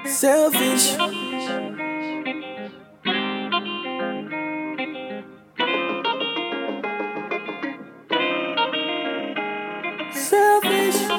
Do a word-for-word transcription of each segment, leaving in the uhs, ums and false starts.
Selfish. Selfish.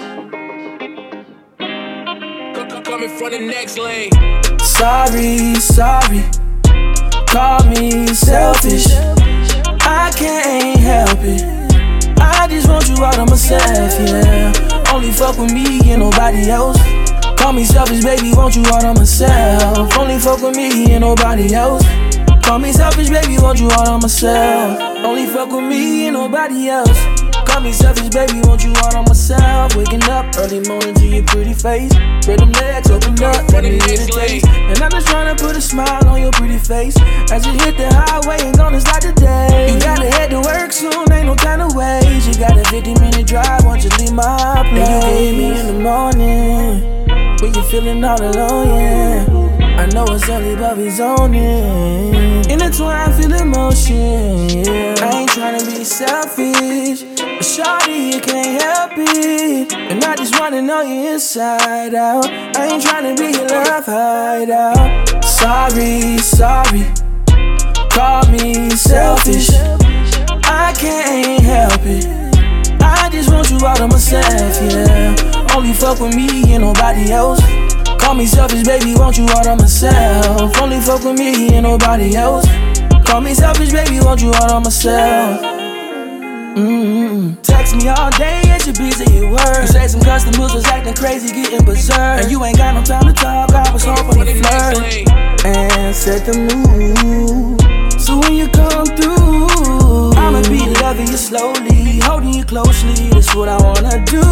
Coming from the next lane. Sorry, sorry. Call me selfish. I can't help it. I just want you out of myself, yeah. Only fuck with me and nobody else. Call me selfish, baby, want you out of myself. Only fuck with me and nobody else. Call me selfish, baby, want you out of myself. Only fuck with me and nobody else. Call me selfish, baby, want you out of myself. Waking up early morning to your pretty face. Spread them legs, open up, let me hear the taste. And I'm just trying to put a smile on your pretty face. As you hit the highway and gonna start the day. You gotta head to work soon, ain't no time to waste. You got a fifty minute drive, won't you leave my place? And you can hit me in the morning when you're feeling all alone, yeah. I know it's early, but we zoning. Intertwined, feel emotion, yeah. I ain't tryna be selfish, but shawty, you can't help it. And I just wanna know you inside out. I ain't tryna be your love hideout. Sorry, sorry, call me selfish. I can't help it. I just want you out of myself, yeah. Only fuck with me and nobody else. Call me selfish, baby, want you out of myself. Only fuck with me and nobody else. Call me selfish, baby, want you out of myself. Mm-hmm. Text me all day and you busy at work. You say some customers was acting crazy, getting berserk. And you ain't got no time to talk, I was hoping to flirt and set the mood. So when you come through, I'ma be loving you slowly, holding you closely, that's what I wanna do.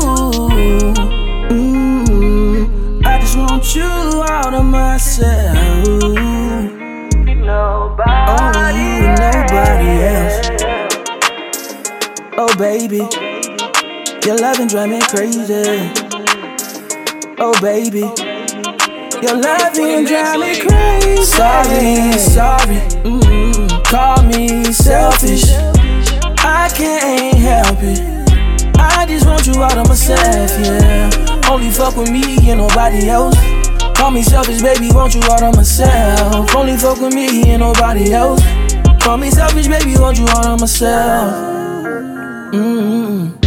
Mm-hmm. I just want you out of myself. Nobody, only you and nobody else. Oh baby, your loving drive me crazy. Oh baby, your loving drive me crazy. Sorry, sorry, mm-hmm. Call me selfish. I can't help it. I just want you out of myself, yeah. Only fuck with me and nobody else. Call me selfish, baby, want you out of myself. Only fuck with me and nobody else. Call me selfish, baby, want you out of myself. Mm-hmm.